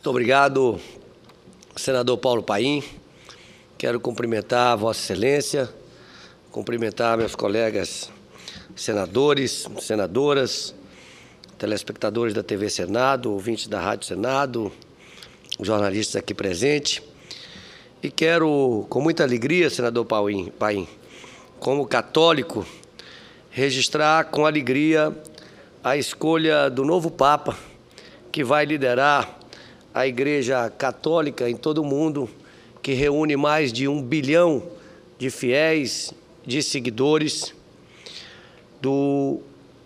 Muito obrigado, senador Paulo Paim. Quero cumprimentar Vossa Excelência, cumprimentar meus colegas senadores, senadoras, telespectadores da TV Senado, ouvintes da Rádio Senado, jornalistas aqui presentes. E quero, com muita alegria, senador Paim, como católico, registrar com alegria a escolha do novo Papa, que vai liderar a Igreja Católica em todo o mundo, que reúne mais de 1 bilhão de fiéis, de seguidores, do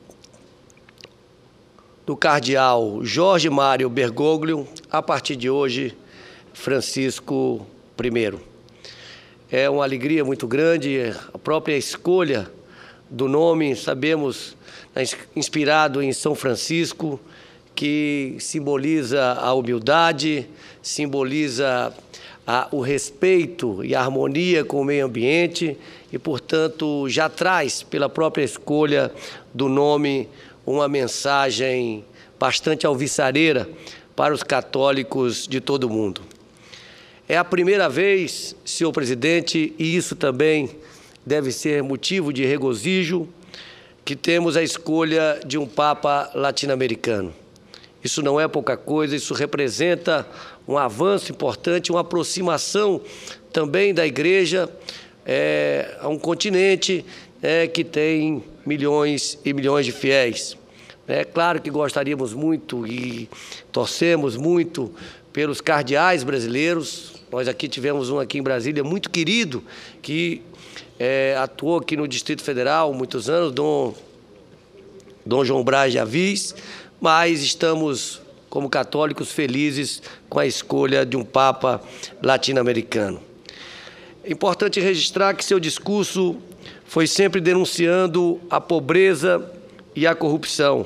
cardeal Jorge Mário Bergoglio, a partir de hoje, Francisco I. É uma alegria muito grande, a própria escolha do nome, sabemos, inspirado em São Francisco, que simboliza a humildade, simboliza o respeito e a harmonia com o meio ambiente e, portanto, já traz, pela própria escolha do nome, uma mensagem bastante alvissareira para os católicos de todo o mundo. É a primeira vez, senhor presidente, e isso também deve ser motivo de regozijo, que temos a escolha de um Papa latino-americano. Isso não é pouca coisa, isso representa um avanço importante, uma aproximação também da Igreja a um continente que tem milhões e milhões de fiéis. É claro que gostaríamos muito e torcemos muito pelos cardeais brasileiros. Nós aqui tivemos um aqui em Brasília muito querido, que atuou aqui no Distrito Federal há muitos anos, Dom João Braz de Avis, mas estamos, como católicos, felizes com a escolha de um Papa latino-americano. É importante registrar que seu discurso foi sempre denunciando a pobreza e a corrupção.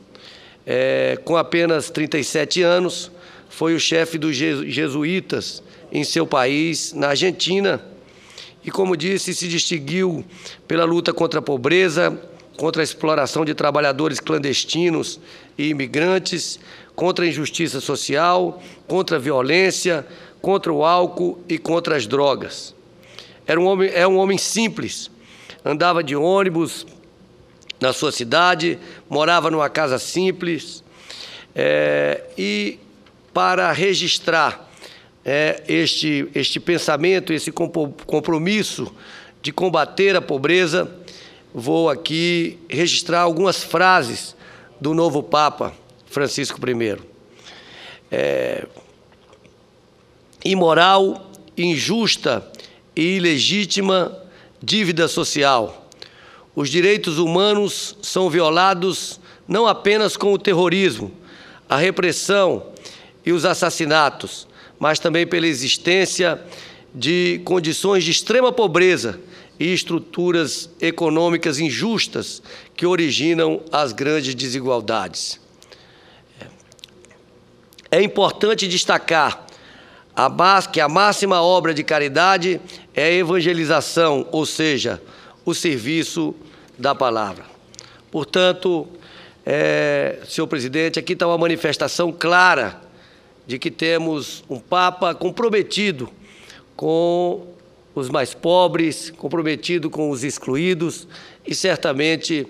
Com apenas 37 anos, foi o chefe dos jesuítas em seu país, na Argentina, e, como disse, se distinguiu pela luta contra a pobreza, contra a exploração de trabalhadores clandestinos e imigrantes, contra a injustiça social, contra a violência, contra o álcool e contra as drogas. É um homem simples, andava de ônibus na sua cidade, morava numa casa simples, e para registrar este pensamento, esse compromisso de combater a pobreza, vou aqui registrar algumas frases do novo Papa Francisco I. Imoral, injusta e ilegítima dívida social. Os direitos humanos são violados não apenas com o terrorismo, a repressão e os assassinatos, mas também pela existência de condições de extrema pobreza e estruturas econômicas injustas que originam as grandes desigualdades. É importante destacar que a máxima obra de caridade é a evangelização, ou seja, o serviço da palavra. Portanto, senhor presidente, aqui está uma manifestação clara de que temos um Papa comprometido com os mais pobres, comprometido com os excluídos, e certamente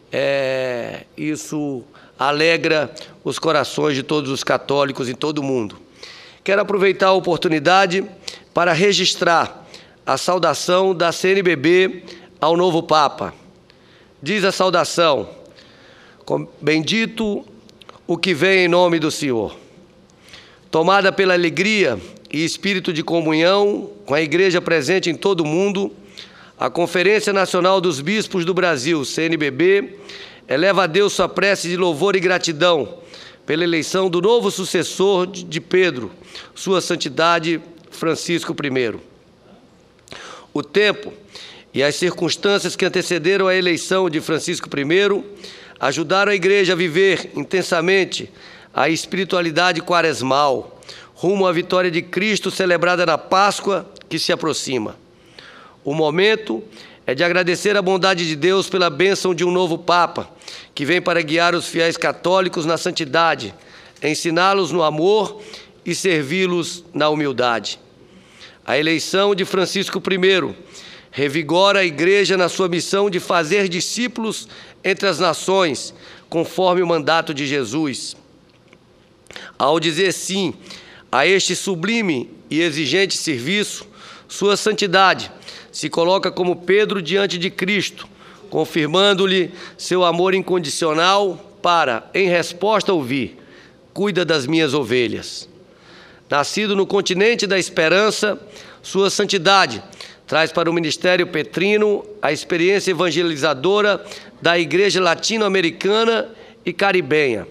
isso alegra os corações de todos os católicos em todo o mundo. Quero aproveitar a oportunidade para registrar a saudação da CNBB ao novo Papa. Diz a saudação: bendito o que vem em nome do Senhor. Tomada pela alegria e espírito de comunhão com a Igreja presente em todo o mundo, a Conferência Nacional dos Bispos do Brasil, CNBB, eleva a Deus sua prece de louvor e gratidão pela eleição do novo sucessor de Pedro, Sua Santidade Francisco I. O tempo e as circunstâncias que antecederam a eleição de Francisco I ajudaram a Igreja a viver intensamente a espiritualidade quaresmal, rumo à vitória de Cristo celebrada na Páscoa que se aproxima. O momento é de agradecer a bondade de Deus pela bênção de um novo Papa, que vem para guiar os fiéis católicos na santidade, ensiná-los no amor e servi-los na humildade. A eleição de Francisco I revigora a Igreja na sua missão de fazer discípulos entre as nações, conforme o mandato de Jesus. Ao dizer sim a este sublime e exigente serviço, Sua Santidade se coloca como Pedro diante de Cristo, confirmando-lhe seu amor incondicional para, em resposta, ouvir: cuida das minhas ovelhas. Nascido no continente da esperança, Sua Santidade traz para o ministério petrino a experiência evangelizadora da Igreja latino-americana e caribenha.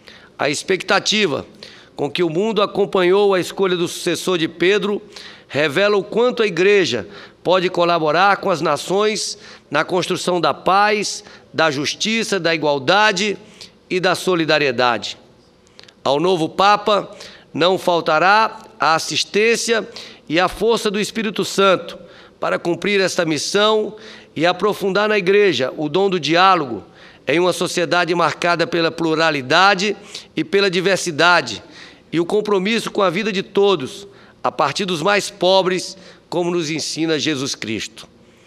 A expectativa com que o mundo acompanhou a escolha do sucessor de Pedro revela o quanto a Igreja pode colaborar com as nações na construção da paz, da justiça, da igualdade e da solidariedade. Ao novo Papa não faltará a assistência e a força do Espírito Santo para cumprir esta missão e aprofundar na Igreja o dom do diálogo em uma sociedade marcada pela pluralidade e pela diversidade, e o compromisso com a vida de todos, a partir dos mais pobres, como nos ensina Jesus Cristo.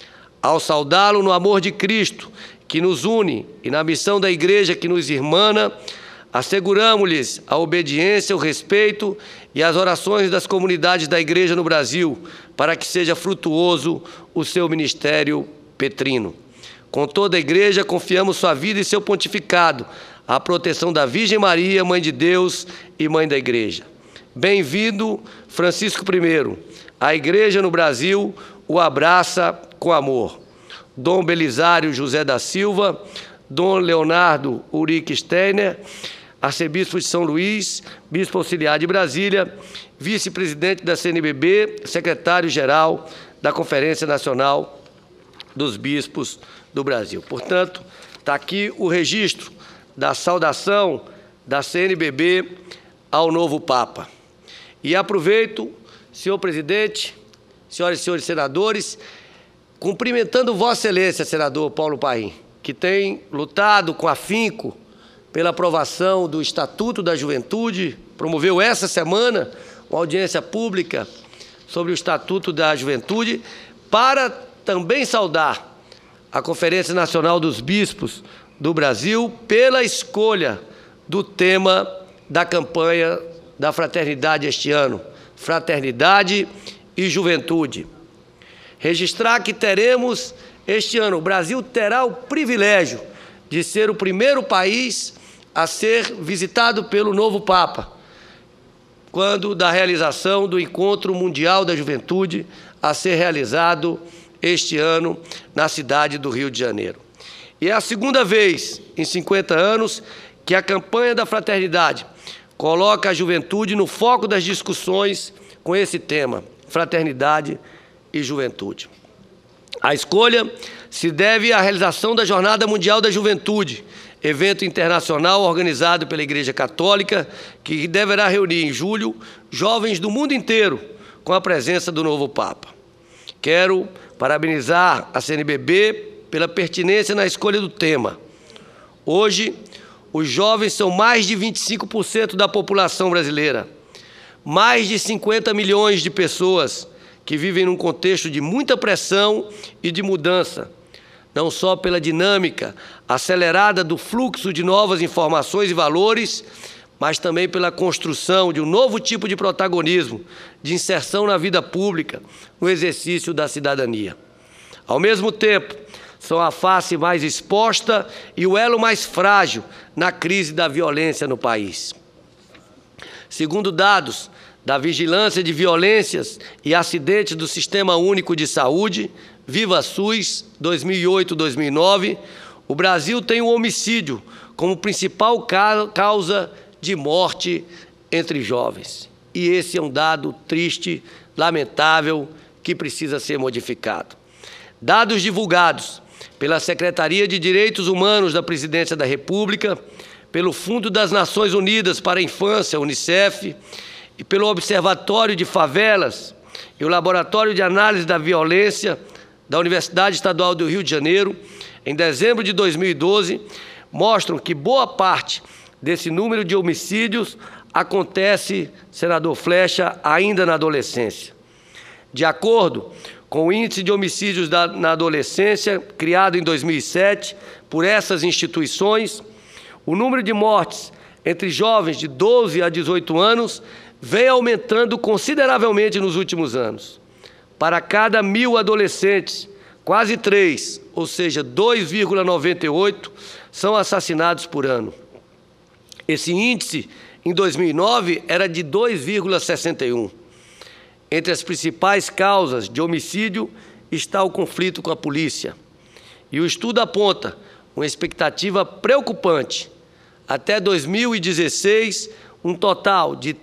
Ao saudá-lo no amor de Cristo, que nos une, e na missão da Igreja que nos irmana, asseguramos-lhes a obediência, o respeito e as orações das comunidades da Igreja no Brasil, para que seja frutuoso o seu ministério petrino. Com toda a Igreja, confiamos sua vida e seu pontificado à proteção da Virgem Maria, Mãe de Deus e Mãe da Igreja. Bem-vindo, Francisco I. A Igreja no Brasil o abraça com amor. Dom Belisário José da Silva, Dom Leonardo Urique Steiner, arcebispo de São Luís, bispo auxiliar de Brasília, vice-presidente da CNBB, secretário-geral da Conferência Nacional dos Bispos do Brasil. Portanto, está aqui o registro da saudação da CNBB ao novo Papa. E aproveito, senhor presidente, senhoras e senhores senadores, cumprimentando Vossa Excelência, senador Paulo Paim, que tem lutado com afinco pela aprovação do Estatuto da Juventude, promoveu essa semana uma audiência pública sobre o Estatuto da Juventude, para também saudar a Conferência Nacional dos Bispos do Brasil pela escolha do tema da campanha da fraternidade este ano, Fraternidade e Juventude. Registrar que teremos este ano, o Brasil terá o privilégio de ser o primeiro país a ser visitado pelo novo Papa, quando da realização do Encontro Mundial da Juventude a ser realizado este ano na cidade do Rio de Janeiro. E é a segunda vez em 50 anos que a campanha da fraternidade coloca a juventude no foco das discussões com esse tema, fraternidade e juventude. A escolha se deve à realização da Jornada Mundial da Juventude, evento internacional organizado pela Igreja Católica, que deverá reunir em julho jovens do mundo inteiro com a presença do novo Papa. Quero parabenizar a CNBB pela pertinência na escolha do tema. Hoje, os jovens são mais de 25% da população brasileira, mais de 50 milhões de pessoas que vivem num contexto de muita pressão e de mudança, não só pela dinâmica acelerada do fluxo de novas informações e valores, mas também pela construção de um novo tipo de protagonismo, de inserção na vida pública, no exercício da cidadania. Ao mesmo tempo, são a face mais exposta e o elo mais frágil na crise da violência no país. Segundo dados da Vigilância de Violências e Acidentes do Sistema Único de Saúde, Viva SUS 2008-2009, o Brasil tem o homicídio como principal causa de morte entre jovens. E esse é um dado triste, lamentável, que precisa ser modificado. Dados divulgados pela Secretaria de Direitos Humanos da Presidência da República, pelo Fundo das Nações Unidas para a Infância, UNICEF, e pelo Observatório de Favelas e o Laboratório de Análise da Violência da Universidade Estadual do Rio de Janeiro, em dezembro de 2012, mostram que boa parte desse número de homicídios acontece, senador Flexa, ainda na adolescência. De acordo com o Índice de Homicídios na Adolescência, criado em 2007 por essas instituições, o número de mortes entre jovens de 12 a 18 anos vem aumentando consideravelmente nos últimos anos. Para cada 1.000 adolescentes, quase 3, ou seja, 2,98, são assassinados por ano. Esse índice, em 2009, era de 2,61. Entre as principais causas de homicídio está o conflito com a polícia. E o estudo aponta uma expectativa preocupante. Até 2016, um total de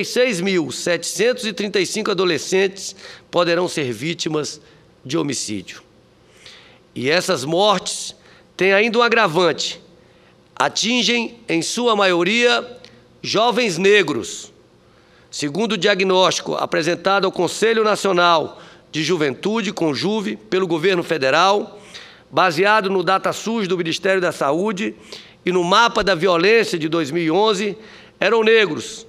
36.735 adolescentes poderão ser vítimas de homicídio. E essas mortes têm ainda um agravante. Atingem, em sua maioria, jovens negros. Segundo o diagnóstico apresentado ao Conselho Nacional de Juventude, CONJUVE, pelo governo federal, baseado no DataSUS do Ministério da Saúde e no Mapa da Violência de 2011, eram negros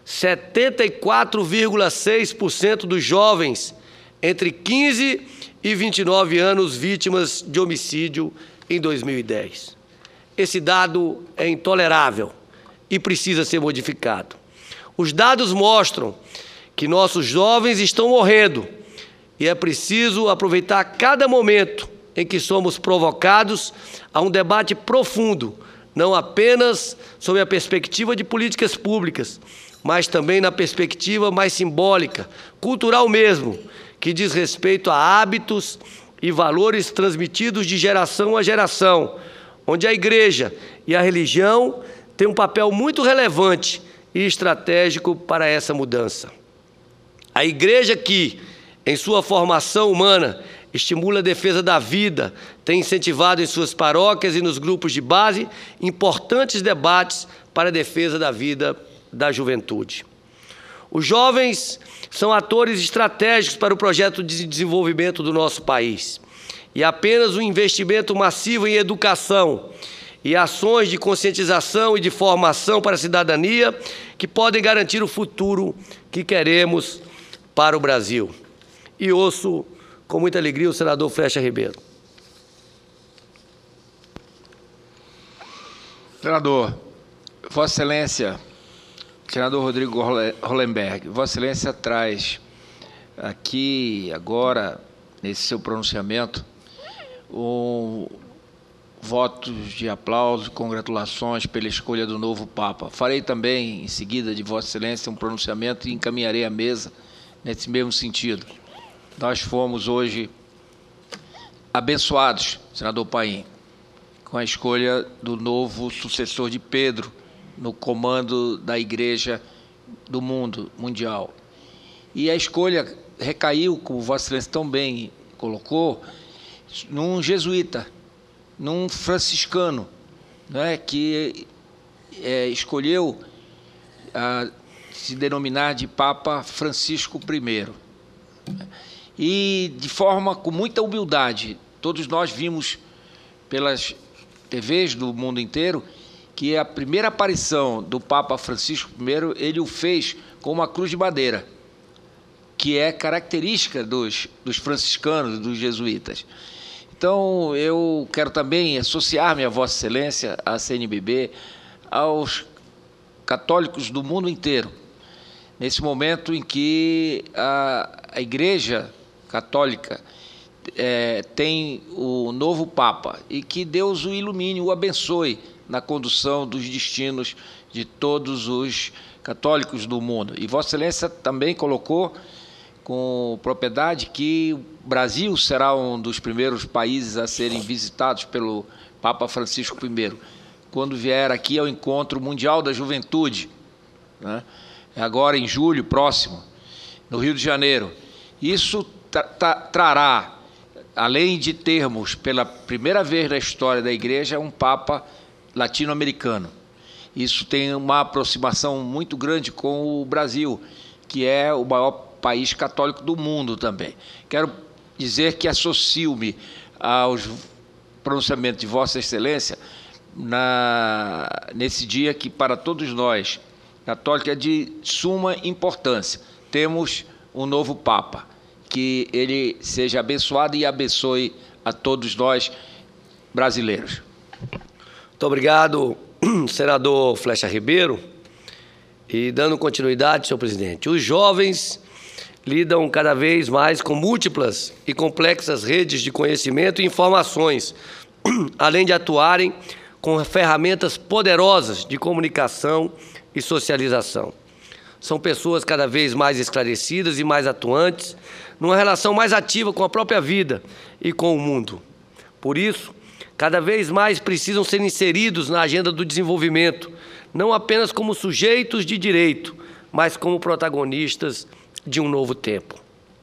74,6% dos jovens entre 15 e 29 anos vítimas de homicídio em 2010. Esse dado é intolerável e precisa ser modificado. Os dados mostram que nossos jovens estão morrendo e é preciso aproveitar cada momento em que somos provocados a um debate profundo, não apenas sob a perspectiva de políticas públicas, mas também na perspectiva mais simbólica, cultural mesmo, que diz respeito a hábitos e valores transmitidos de geração a geração, onde a igreja e a religião têm um papel muito relevante e estratégico para essa mudança. A igreja que, em sua formação humana, estimula a defesa da vida, tem incentivado em suas paróquias e nos grupos de base importantes debates para a defesa da vida da juventude. Os jovens são atores estratégicos para o projeto de desenvolvimento do nosso país. E apenas um investimento massivo em educação e ações de conscientização e de formação para a cidadania que podem garantir o futuro que queremos para o Brasil. E ouço com muita alegria o senador Flexa Ribeiro. Senador, Vossa Excelência, senador Rodrigo Hollenberg, Vossa Excelência traz aqui, agora, nesse seu pronunciamento, votos de aplauso e congratulações pela escolha do novo Papa. Farei também, em seguida, de Vossa Excelência, um pronunciamento e encaminharei a mesa nesse mesmo sentido. Nós fomos hoje abençoados, senador Paim, com a escolha do novo sucessor de Pedro no comando da Igreja do mundo mundial. E a escolha recaiu, como Vossa Excelência tão bem colocou, num jesuíta, num franciscano, né, que escolheu se denominar de Papa Francisco I. E, de forma com muita humildade, todos nós vimos pelas TVs do mundo inteiro que a primeira aparição do Papa Francisco I, ele o fez com uma cruz de madeira, que é característica dos franciscanos, dos jesuítas. Então, eu quero também associar-me a Vossa Excelência, à CNBB, aos católicos do mundo inteiro, nesse momento em que a Igreja Católica tem o novo Papa, e que Deus o ilumine, o abençoe na condução dos destinos de todos os católicos do mundo. E Vossa Excelência também colocou com propriedade que o Brasil será um dos primeiros países a serem visitados pelo Papa Francisco I, quando vier aqui ao Encontro Mundial da Juventude, né? Agora em julho próximo, no Rio de Janeiro. Isso trará, além de termos pela primeira vez na história da Igreja um Papa latino-americano. Isso tem uma aproximação muito grande com o Brasil, que é o maior país católico do mundo também. Quero dizer que associo-me aos pronunciamentos de Vossa Excelência nesse dia que, para todos nós, Católica é de suma importância. Temos um novo Papa. Que ele seja abençoado e abençoe a todos nós brasileiros. Muito obrigado, senador Flecha Ribeiro. E dando continuidade, senhor presidente, os jovens lidam cada vez mais com múltiplas e complexas redes de conhecimento e informações, além de atuarem com ferramentas poderosas de comunicação e socialização. São pessoas cada vez mais esclarecidas e mais atuantes, numa relação mais ativa com a própria vida e com o mundo. Por isso, cada vez mais precisam ser inseridos na agenda do desenvolvimento, não apenas como sujeitos de direito, mas como protagonistas de um novo tempo.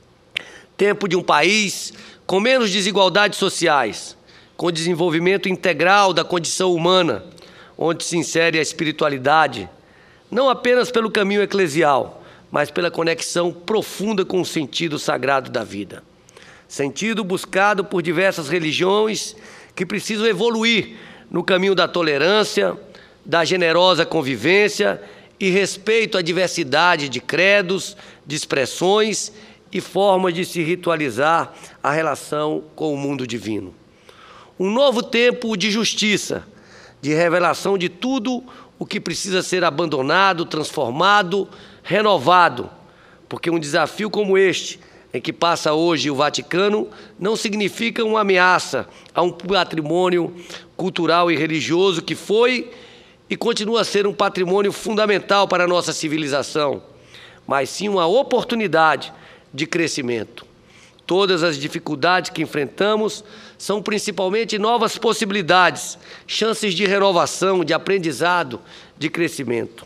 Tempo de um país com menos desigualdades sociais, com desenvolvimento integral da condição humana, onde se insere a espiritualidade, não apenas pelo caminho eclesial, mas pela conexão profunda com o sentido sagrado da vida. Sentido buscado por diversas religiões que precisam evoluir no caminho da tolerância, da generosa convivência e respeito à diversidade de credos, de expressões e formas de se ritualizar a relação com o mundo divino. Um novo tempo de justiça, de revelação de tudo o que precisa ser abandonado, transformado, renovado, porque um desafio como este, em que passa hoje o Vaticano, não significa uma ameaça a um patrimônio cultural e religioso que foi e continua a ser um patrimônio fundamental para a nossa civilização, mas sim uma oportunidade de crescimento. Todas as dificuldades que enfrentamos são principalmente novas possibilidades, chances de renovação, de aprendizado, de crescimento.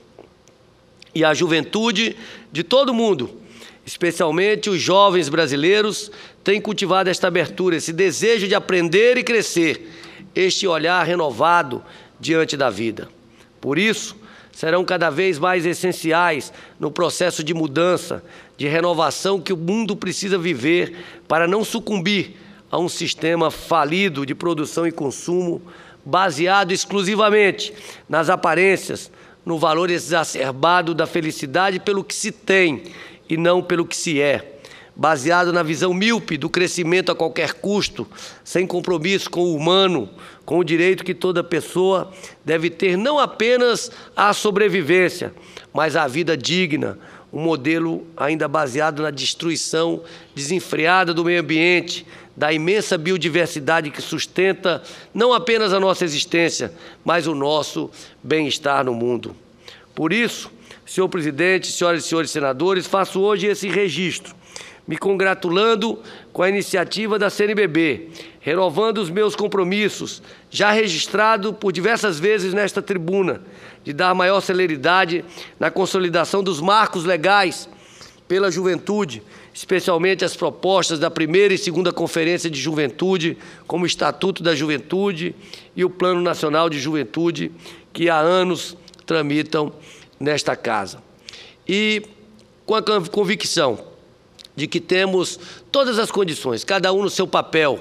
E a juventude de todo mundo, especialmente os jovens brasileiros, tem cultivado esta abertura, esse desejo de aprender e crescer, este olhar renovado diante da vida. Por isso, serão cada vez mais essenciais no processo de mudança, de renovação que o mundo precisa viver para não sucumbir a um sistema falido de produção e consumo baseado exclusivamente nas aparências, no valor exacerbado da felicidade pelo que se tem e não pelo que se é, baseado na visão míope do crescimento a qualquer custo, sem compromisso com o humano, com o direito que toda pessoa deve ter não apenas à sobrevivência, mas à vida digna, um modelo ainda baseado na destruição desenfreada do meio ambiente, da imensa biodiversidade que sustenta não apenas a nossa existência, mas o nosso bem-estar no mundo. Por isso, senhor presidente, senhoras e senhores senadores, faço hoje esse registro, me congratulando com a iniciativa da CNBB, renovando os meus compromissos, já registrado por diversas vezes nesta tribuna, de dar maior celeridade na consolidação dos marcos legais pela juventude, especialmente as propostas da primeira e segunda Conferência de Juventude, como o Estatuto da Juventude e o Plano Nacional de Juventude, que há anos tramitam nesta casa. E com a convicção de que temos todas as condições, cada um no seu papel,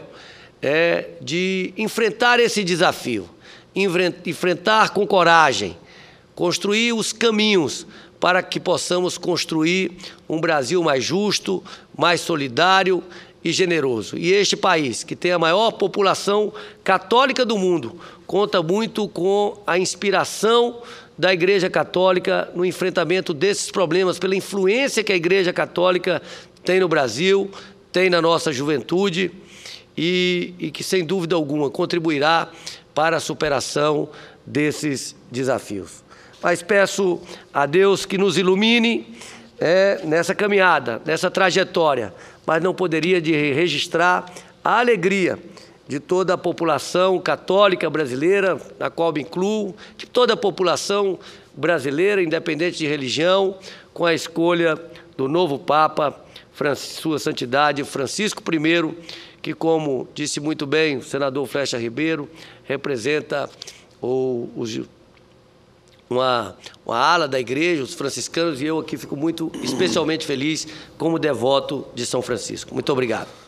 de enfrentar esse desafio, enfrentar com coragem, construir os caminhos para que possamos construir um Brasil mais justo, mais solidário e generoso. E este país, que tem a maior população católica do mundo, conta muito com a inspiração da Igreja Católica no enfrentamento desses problemas, pela influência que a Igreja Católica tem no Brasil, tem na nossa juventude e que, sem dúvida alguma, contribuirá para a superação desses desafios. Mas peço a Deus que nos ilumine nessa caminhada, nessa trajetória, mas não poderia de registrar a alegria de toda a população católica brasileira, na qual me incluo, de toda a população brasileira, independente de religião, com a escolha do novo Papa, Sua Santidade Francisco I, que, como disse muito bem o senador Flecha Ribeiro, representa uma ala da igreja, os franciscanos, e eu aqui fico muito especialmente feliz como devoto de São Francisco. Muito obrigado.